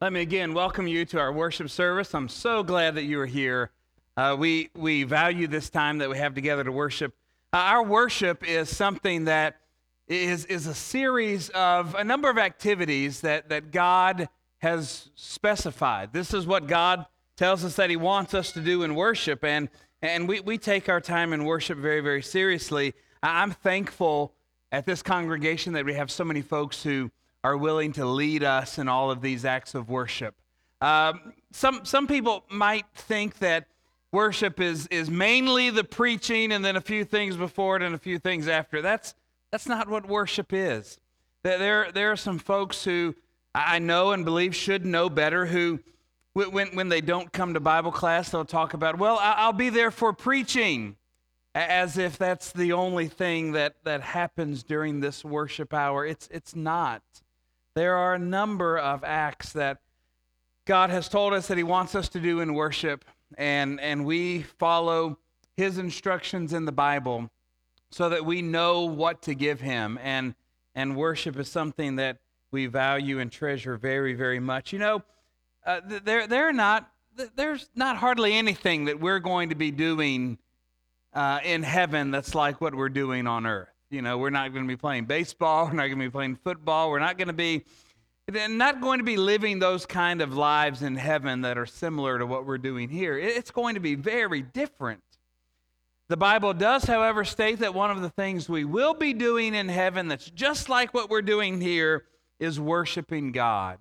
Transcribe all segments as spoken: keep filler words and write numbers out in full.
Let me again welcome you to our worship service. I'm so glad that you are here. Uh, we we value this time that we have together to worship. Uh, our worship is something that is is a series of a number of activities that that God has specified. This is what God tells us that He wants us to do in worship, and and we we take our time in worship very very seriously. I'm thankful at this congregation that we have so many folks who are willing to lead us in all of these acts of worship. Um, some some people might think that worship is is mainly the preaching and then a few things before it and a few things after. That's that's not what worship is. There there are some folks who I know and believe should know better, who when when they don't come to Bible class, they'll talk about, well, I'll be there for preaching, as if that's the only thing that that happens during this worship hour. It's it's not. There are a number of acts that God has told us that He wants us to do in worship, and, and we follow His instructions in the Bible so that we know what to give Him, and, and worship is something that we value and treasure very, very much. You know, uh, there, there not, there's not hardly anything that we're going to be doing uh, in heaven that's like what we're doing on earth. You know, we're not going to be playing baseball. We're not going to be playing football. We're not going to be, not going to be living those kind of lives in heaven that are similar to what we're doing here. It's going to be very different. The Bible does, however, state that one of the things we will be doing in heaven that's just like what we're doing here is worshiping God.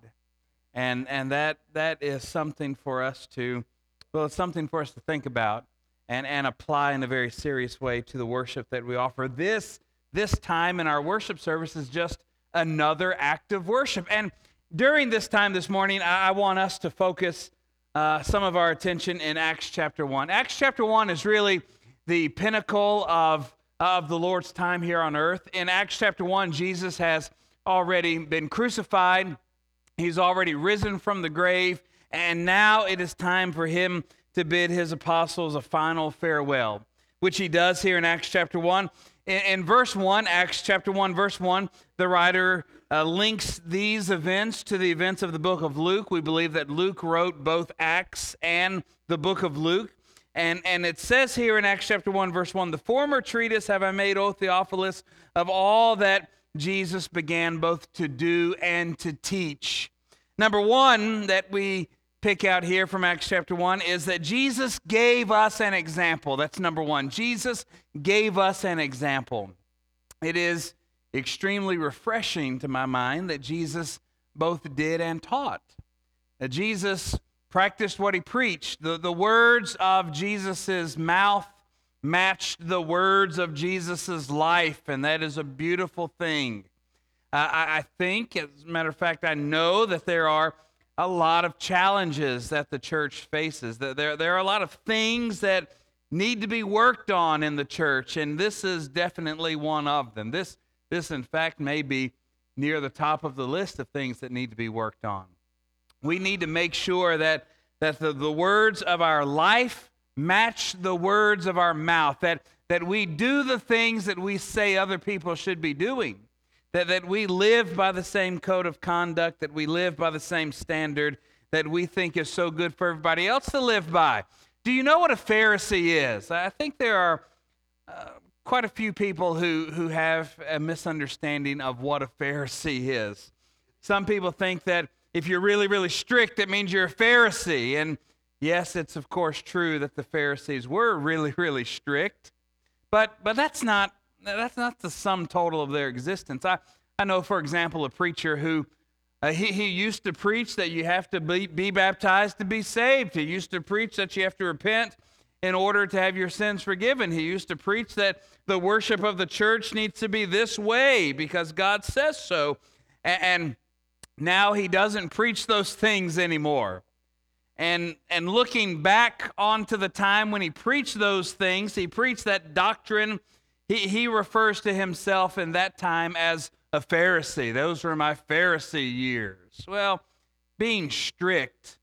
And and that that is something for us to, well, it's something for us to think about and, and apply in a very serious way to the worship that we offer. This This time in our worship service is just another act of worship. And during this time this morning, I, I want us to focus uh, some of our attention in Acts chapter one. Acts chapter one is really the pinnacle of, of the Lord's time here on earth. In Acts chapter one, Jesus has already been crucified. He's already risen from the grave. And now it is time for Him to bid His apostles a final farewell, which He does here in Acts chapter one. In, in verse one, Acts chapter one, verse one, the writer uh, links these events to the events of the book of Luke. We believe that Luke wrote both Acts and the book of Luke. And, and it says here in Acts chapter one, verse one, the former treatise have I made, O Theophilus, of all that Jesus began both to do and to teach. Number one that we pick out here from Acts chapter one is that Jesus gave us an example. That's number one. Jesus gave us an example. It is extremely refreshing to my mind that Jesus both did and taught. That Jesus practiced what He preached. The, the words of Jesus' mouth matched the words of Jesus' life, and that is a beautiful thing. Uh, I, I think, as a matter of fact, I know that there are a lot of challenges that the church faces. There, there are a lot of things that need to be worked on in the church, and this is definitely one of them. This, this in fact, may be near the top of the list of things that need to be worked on. We need to make sure that, that the, the words of our life match the words of our mouth, that, that we do the things that we say other people should be doing. That, that we live by the same code of conduct, that we live by the same standard that we think is so good for everybody else to live by. Do you know what a Pharisee is? I think there are uh, quite a few people who, who have a misunderstanding of what a Pharisee is. Some people think that if you're really, really strict, it means you're a Pharisee. And yes, it's of course true that the Pharisees were really, really strict, but but that's not That's not the sum total of their existence. I, I know, for example, a preacher who, uh, he, he used to preach that you have to be, be baptized to be saved. He used to preach that you have to repent in order to have your sins forgiven. He used to preach that the worship of the church needs to be this way because God says so. And, and now he doesn't preach those things anymore. And, and looking back onto the time when he preached those things, he preached that doctrine. He, he refers to himself in that time as a Pharisee. Those were my Pharisee years. Well, being strict,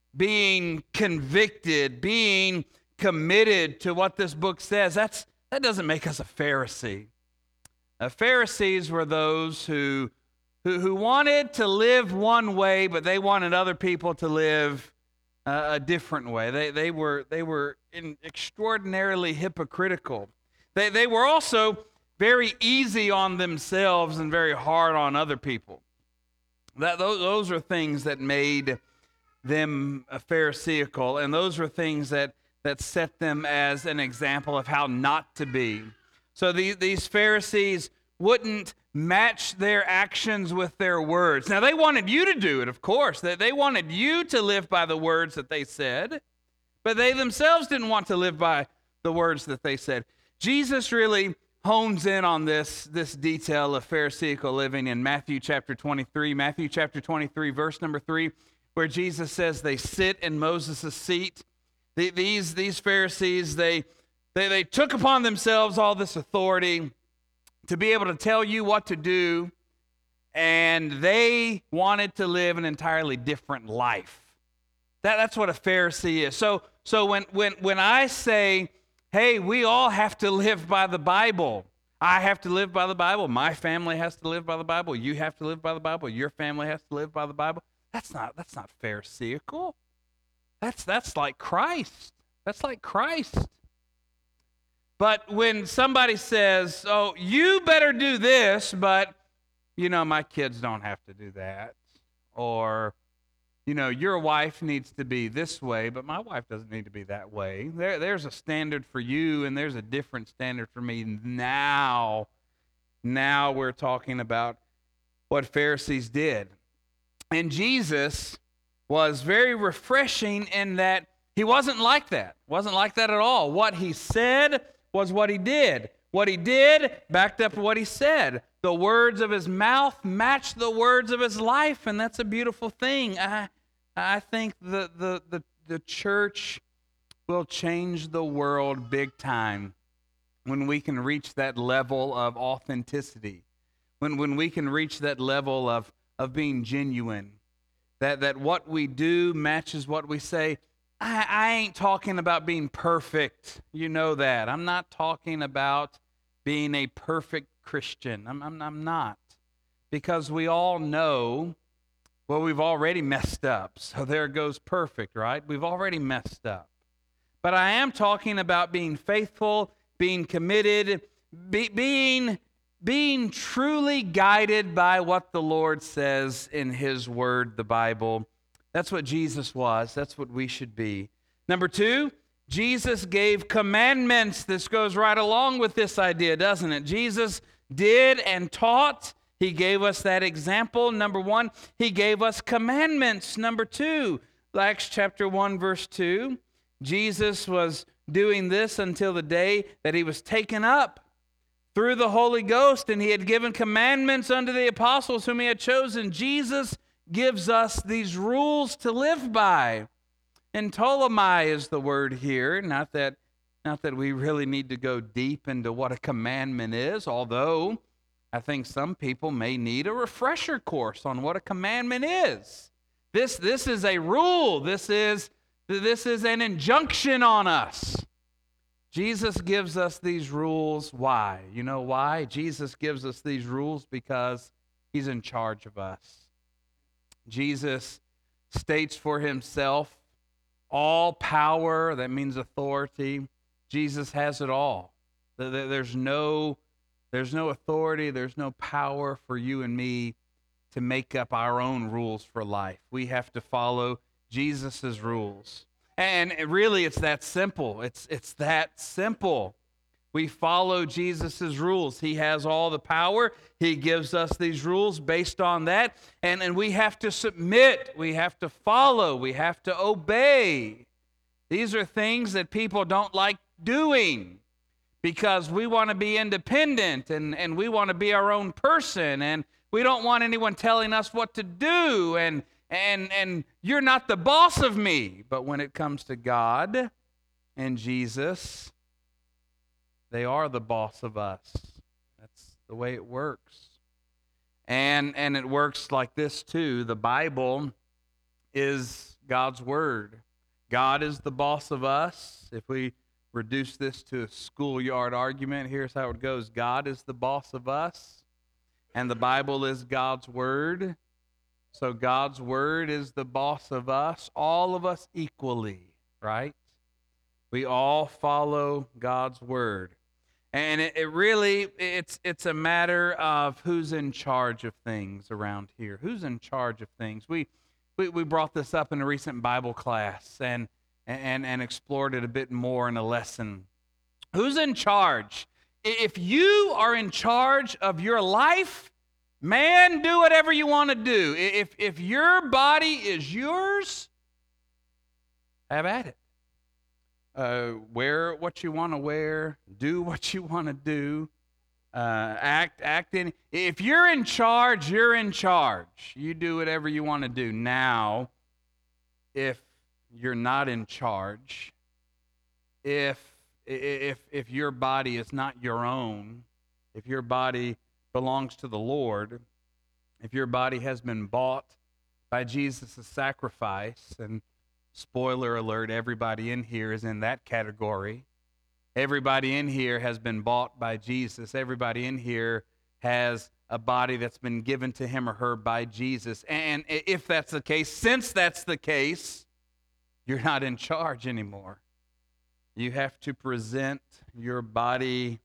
being convicted, being committed to what this book says, that's that doesn't make us a Pharisee. Uh, Pharisees were those who who, who wanted to live one way, but they wanted other people to live uh, a different way. They, they were, they were in extraordinarily hypocritical. They, they were also very easy on themselves and very hard on other people. That, those, those are things that made them Pharisaical, and those are things that, that set them as an example of how not to be. So the, these Pharisees wouldn't match their actions with their words. Now, they wanted you to do it, of course. They, they wanted you to live by the words that they said, but they themselves didn't want to live by the words that they said. Jesus really hones in on this, this detail of Pharisaical living in Matthew chapter twenty-three. Matthew chapter twenty-three, verse number three, where Jesus says they sit in Moses' seat. The, these, these Pharisees, they, they, they took upon themselves all this authority to be able to tell you what to do, and they wanted to live an entirely different life. That, that's what a Pharisee is. So, so when, when, when I say, hey, we all have to live by the Bible. I have to live by the Bible. My family has to live by the Bible. You have to live by the Bible. Your family has to live by the Bible. That's not, that's not Pharisaical. That's, that's like Christ. That's like Christ. But when somebody says, oh, you better do this, but, you know, my kids don't have to do that. Or, you know, your wife needs to be this way, but my wife doesn't need to be that way. There, there's a standard for you, and there's a different standard for me. Now, now we're talking about what Pharisees did. And Jesus was very refreshing in that he wasn't like that. Wasn't like that at all. What he said was what he did. What he did backed up what he said. The words of his mouth matched the words of his life, and that's a beautiful thing. I, I think the, the, the, the church will change the world big time when we can reach that level of authenticity, when, when we can reach that level of, of being genuine, that, that what we do matches what we say. I, I ain't talking about being perfect. You know that. I'm not talking about being a perfect Christian. I'm, I'm, I'm not. Because we all know, well, we've already messed up. So there goes perfect, right? We've already messed up. But I am talking about being faithful, being committed, be, being, being truly guided by what the Lord says in his word, the Bible. That's what Jesus was. That's what we should be. Number two, Jesus gave commandments. This goes right along with this idea, doesn't it? Jesus did and taught. He gave us that example. Number one, he gave us commandments. Number two, Acts chapter one, verse two, Jesus was doing this until the day that he was taken up through the Holy Ghost, and he had given commandments unto the apostles whom he had chosen. Jesus gives us these rules to live by. And Ptolemy is the word here. Not that, not that we really need to go deep into what a commandment is, although I think some people may need a refresher course on what a commandment is. This, this is a rule. This is, this is an injunction on us. Jesus gives us these rules. Why? You know why? Jesus gives us these rules because he's in charge of us. Jesus states for himself all power. That means authority. Jesus has it all. There's no, there's no authority, there's no power for you and me to make up our own rules for life. We have to follow Jesus' rules. And really, it's that simple. It's, it's that simple. We follow Jesus' rules. He has all the power. He gives us these rules based on that. And, and we have to submit. We have to follow. We have to obey. These are things that people don't like doing because we want to be independent and, and we want to be our own person. And we don't want anyone telling us what to do. And, and, and you're not the boss of me. But when it comes to God and Jesus, they are the boss of us. That's the way it works. And and it works like this too. The Bible is God's word. God is the boss of us. If we reduce this to a schoolyard argument, here's how it goes. God is the boss of us. And the Bible is God's word. So God's word is the boss of us, all of us equally, right? We all follow God's word. And it, it really, it's it's a matter of who's in charge of things around here. Who's in charge of things? We we, we brought this up in a recent Bible class and, and, and explored it a bit more in a lesson. Who's in charge? If you are in charge of your life, man, do whatever you want to do. If, if your body is yours, have at it. Uh, wear what you want to wear, do what you want to do, uh, act act in. If you're in charge, you're in charge. You do whatever you want to do. Now, if you're not in charge, if if if your body is not your own, if your body belongs to the Lord, if your body has been bought by Jesus' sacrifice, and spoiler alert, everybody in here is in that category. Everybody in here has been bought by Jesus. Everybody in here has a body that's been given to him or her by Jesus. And if that's the case, since that's the case, you're not in charge anymore. You have to present your body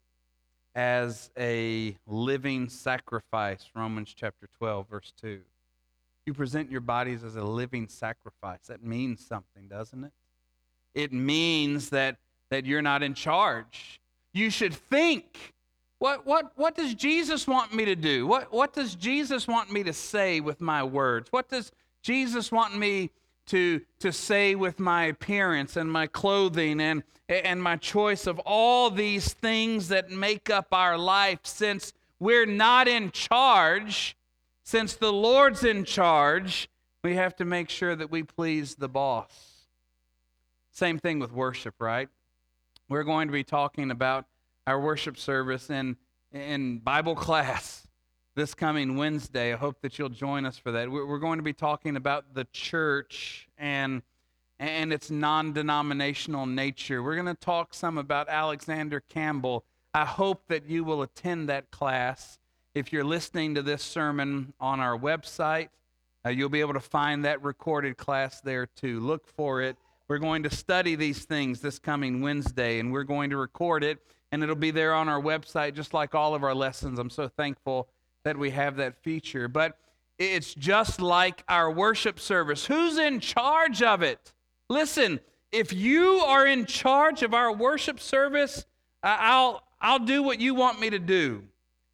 as a living sacrifice, Romans chapter twelve, verse two. You present your bodies as a living sacrifice. That means something, doesn't it? It means that, that you're not in charge. You should think, what, what, what does Jesus want me to do? What, what does Jesus want me to say with my words? What does Jesus want me to, to say with my appearance and my clothing and, and my choice of all these things that make up our life? Since we're not in charge, since the Lord's in charge, we have to make sure that we please the boss. Same thing with worship, right? We're going to be talking about our worship service in, in Bible class this coming Wednesday. I hope that you'll join us for that. We're going to be talking about the church and, and its non-denominational nature. We're going to talk some about Alexander Campbell. I hope that you will attend that class. If you're listening to this sermon on our website, uh, you'll be able to find that recorded class there too. Look for it. We're going to study these things this coming Wednesday, and we're going to record it, and it'll be there on our website just like all of our lessons. I'm so thankful that we have that feature. But it's just like our worship service. Who's in charge of it? Listen, if you are in charge of our worship service, I'll, I'll do what you want me to do.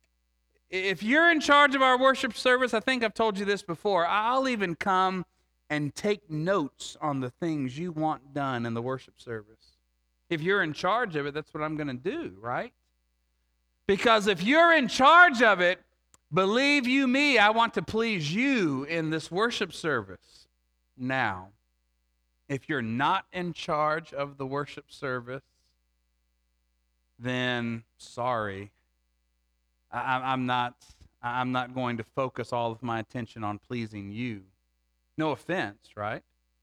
If you're in charge of our worship service, I think I've told you this before, I'll even come and take notes on the things you want done in the worship service. If you're in charge of it, that's what I'm going to do, right? Because if you're in charge of it, believe you me, I want to please you in this worship service. Now, if you're not in charge of the worship service, then sorry. I, I'm not I'm not going to focus all of my attention on pleasing you. No offense, right?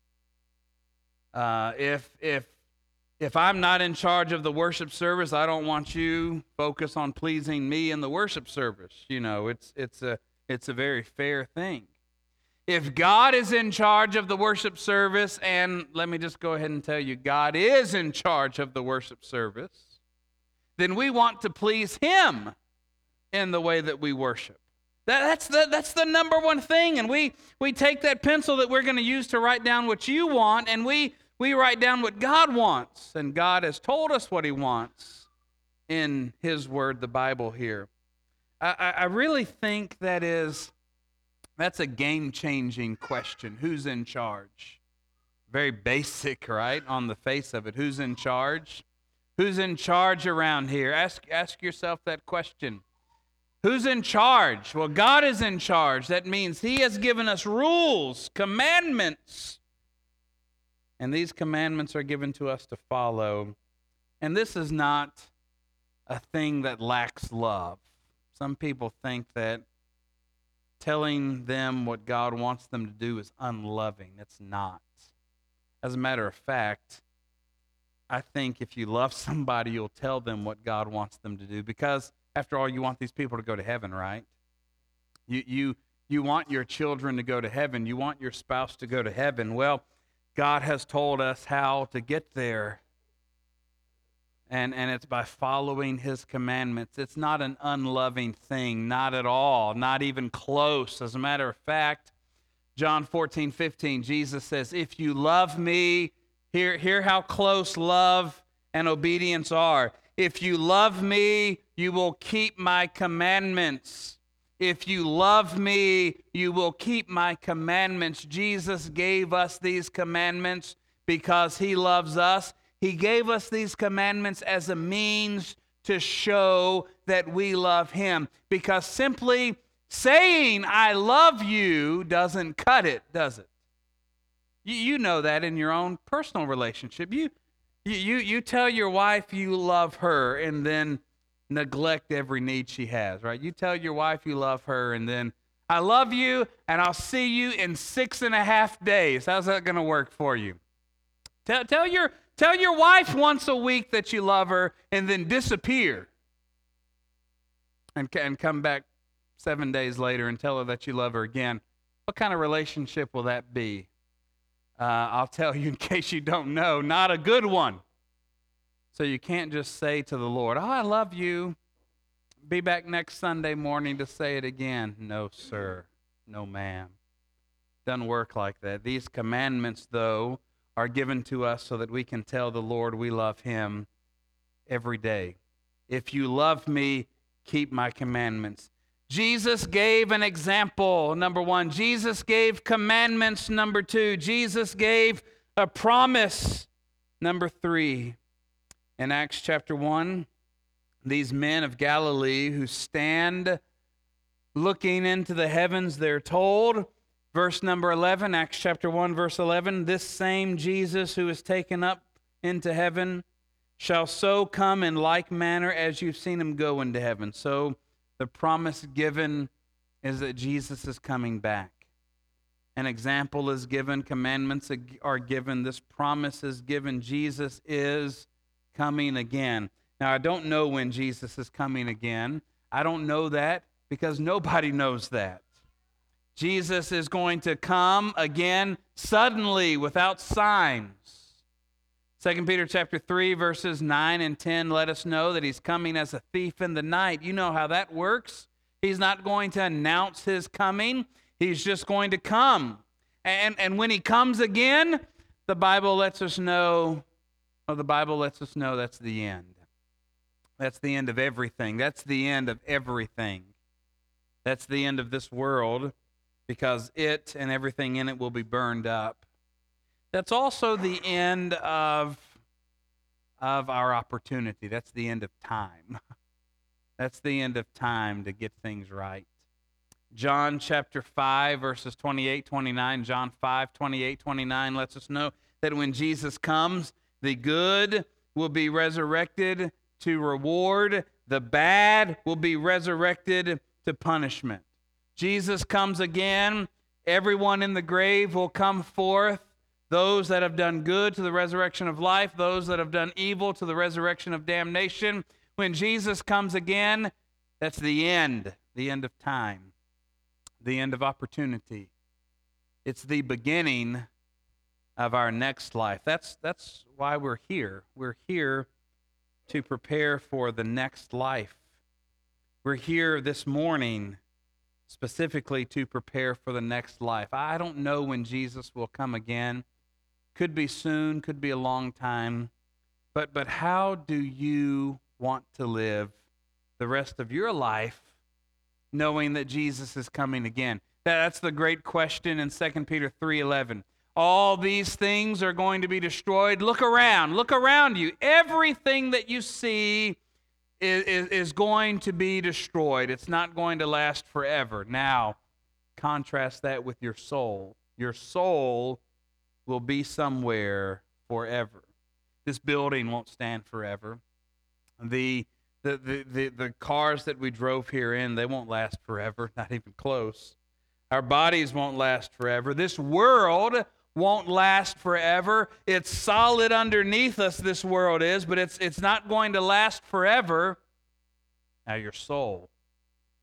Uh, if if if I'm not in charge of the worship service, I don't want you focus on pleasing me in the worship service. You know, it's it's a it's a very fair thing. If God is in charge of the worship service, and let me just go ahead and tell you, God is in charge of the worship service, then we want to please Him in the way that we worship. That, that's the that's the number one thing. And we we take that pencil that we're going to use to write down what you want, and we we write down what God wants. And God has told us what He wants in His Word, the Bible here. I, I really think that is that's a game-changing question. Who's in charge? Very basic, right? On the face of it. Who's in charge? Who's in charge around here? Ask ask yourself that question. Who's in charge? Well, God is in charge. That means He has given us rules, commandments. And these commandments are given to us to follow. And this is not a thing that lacks love. Some people think that telling them what God wants them to do is unloving. It's not. As a matter of fact, I think if you love somebody, you'll tell them what God wants them to do, because after all, you want these people to go to heaven, right? You, you, you want your children to go to heaven. You want your spouse to go to heaven. Well, God has told us how to get there. And, and it's by following his commandments. It's not an unloving thing, not at all, not even close. As a matter of fact, John fourteen fifteen, Jesus says, if you love me, hear, hear how close love and obedience are. If you love me, you will keep my commandments. If you love me, you will keep my commandments. Jesus gave us these commandments because he loves us. He gave us these commandments as a means to show that we love him. Because simply saying, I love you, doesn't cut it, does it? You, you know that in your own personal relationship. You, you, you tell your wife you love her and then neglect every need she has, right? You tell your wife you love her and then, I love you and I'll see you in six and a half days. How's that going to work for you? Tell, tell your... Tell your wife once a week that you love her and then disappear and, and come back seven days later and tell her that you love her again. What kind of relationship will that be? Uh, I'll tell you in case you don't know, not a good one. So you can't just say to the Lord, oh, I love you. Be back next Sunday morning to say it again. No, sir. No, ma'am. Doesn't work like that. These commandments, though, are given to us so that we can tell the Lord we love him every day. If you love me, keep my commandments. Jesus gave an example, number one. Jesus gave commandments, number two. Jesus gave a promise, number three. In Acts chapter one, these men of Galilee who stand looking into the heavens, they're told, verse number eleven, Acts chapter one, verse eleven, this same Jesus who is taken up into heaven shall so come in like manner as you've seen him go into heaven. So the promise given is that Jesus is coming back. An example is given, commandments are given, this promise is given. Jesus is coming again. Now, I don't know when Jesus is coming again. I don't know that because nobody knows that. Jesus is going to come again suddenly without signs. Second Peter chapter three, verses nine and ten let us know that he's coming as a thief in the night. You know how that works. He's not going to announce his coming. He's just going to come. And, and when he comes again, the Bible lets us know, well, the Bible lets us know that's the end. That's the end of everything. That's the end of everything. That's the end of this world, because it and everything in it will be burned up. That's also the end of, of our opportunity. That's the end of time. That's the end of time to get things right. John chapter five, verses twenty-eight, twenty-nine, John five, twenty-eight, twenty-nine lets us know that when Jesus comes, the good will be resurrected to reward, the bad will be resurrected to punishment. Jesus comes again, everyone in the grave will come forth, those that have done good to the resurrection of life, those that have done evil to the resurrection of damnation. When Jesus comes again, that's the end, the end of time, the end of opportunity. It's the beginning of our next life. That's, that's why we're here. We're here to prepare for the next life. We're here this morning specifically to prepare for the next life. I don't know when Jesus will come again. Could be soon, could be a long time. But but how do you want to live the rest of your life knowing that Jesus is coming again? That's the great question in Second Peter three eleven. All these things are going to be destroyed. Look around. Look around you. Everything that you see is, is, is going to be destroyed. It's not going to last forever. Now, contrast that with your soul. Your soul will be somewhere forever. This building won't stand forever. The, the, the, the, the cars that we drove here in, they won't last forever, not even close. Our bodies won't last forever. This world won't last forever. It's solid underneath us, this world is, but it's it's not going to last forever. Now your soul, it's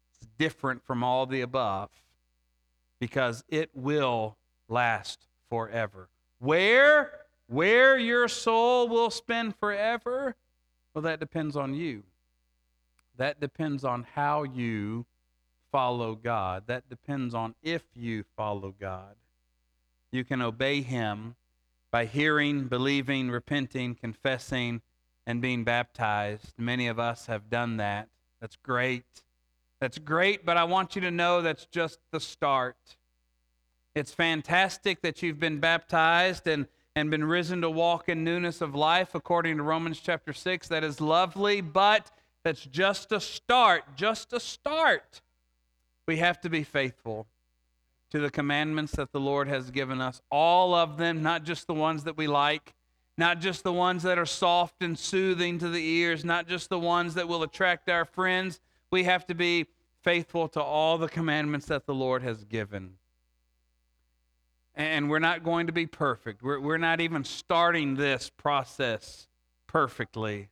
different from all the above, because it will last forever. Where, where your soul will spend forever, well, that depends on you. That depends on how you follow God. That depends on if you follow God. You can obey Him by hearing, believing, repenting, confessing, and being baptized. Many of us have done that. That's great. That's great, but I want you to know that's just the start. It's fantastic that you've been baptized and, and been risen to walk in newness of life, according to Romans chapter six. That is lovely, but that's just a start, just a start. We have to be faithful to the commandments that the Lord has given us, all of them, not just the ones that we like, not just the ones that are soft and soothing to the ears, not just the ones that will attract our friends. We have to be faithful to all the commandments that the Lord has given. And we're not going to be perfect. We're, we're not even starting this process perfectly.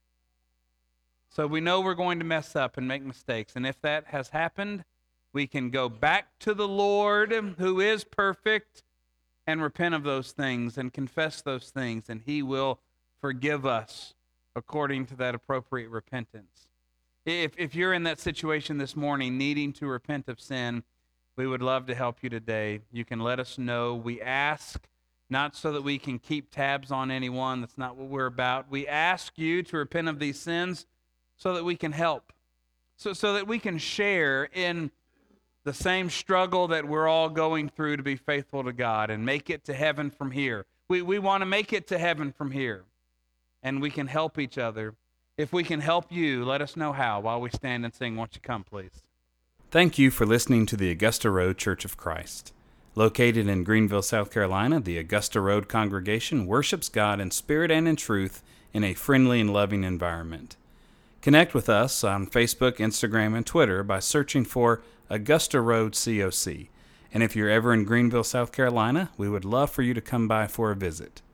So we know we're going to mess up and make mistakes. And if that has happened, we can go back to the Lord, who is perfect, and repent of those things and confess those things, and He will forgive us according to that appropriate repentance. If, if you're in that situation this morning needing to repent of sin, we would love to help you today. You can let us know. We ask not so that we can keep tabs on anyone. That's not what we're about. We ask you to repent of these sins so that we can help, so, so that we can share in the same struggle that we're all going through to be faithful to God and make it to heaven from here. We, we want to make it to heaven from here, and we can help each other. If we can help you, let us know how while we stand and sing. Won't you come, please? Thank you for listening to the Augusta Road Church of Christ. Located in Greenville, South Carolina, the Augusta Road congregation worships God in spirit and in truth in a friendly and loving environment. Connect with us on Facebook, Instagram, and Twitter by searching for Augusta Road C O C. And if you're ever in Greenville, South Carolina, we would love for you to come by for a visit.